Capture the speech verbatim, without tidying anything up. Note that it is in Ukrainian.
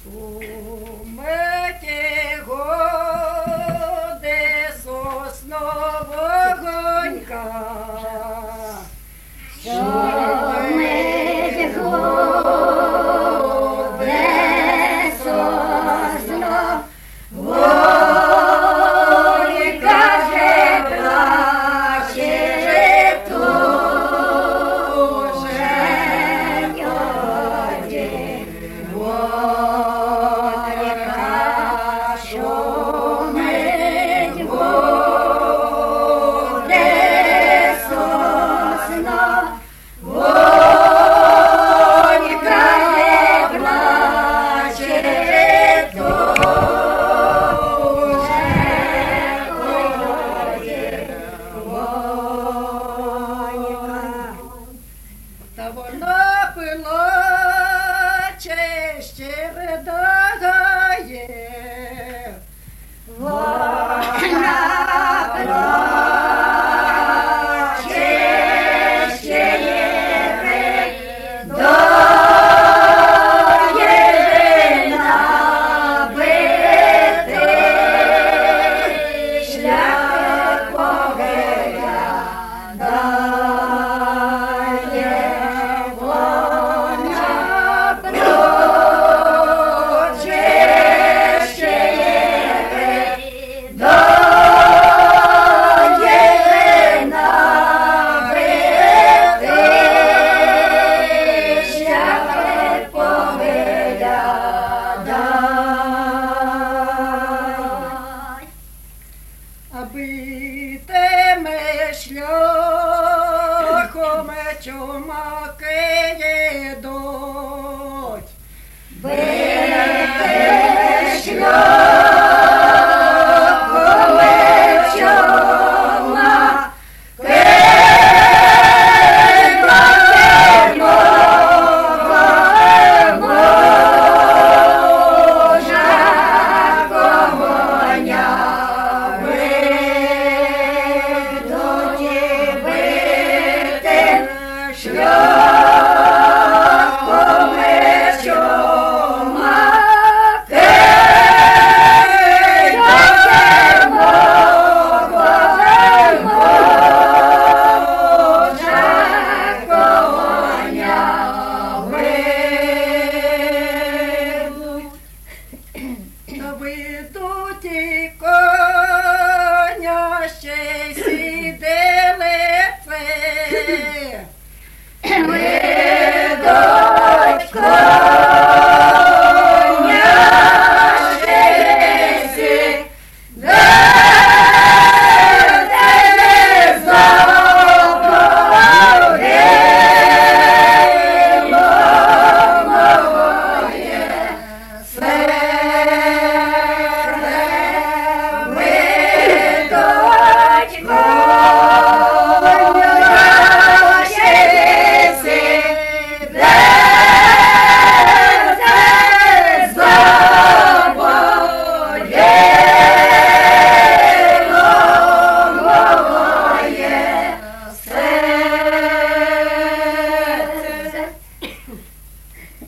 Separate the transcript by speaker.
Speaker 1: Умиті годи сосновогонька, що мить годи сосновогонька, же плаче тоже один горька, що мить годи сосновогонька, же плаче тоже один горька. Та вона плаче, ще ридає, вона плаче, ще ридає, набитий шлях поглядає. Аби тими шляхом чумаки їдуть, бити шляхом чумаки їдуть, може коня шляхом чумаки, може коня видуть. Та видуть і коня, ще й сиделиці, видуть коня, ще й сиделиці, заборило моє серце, видуть коня.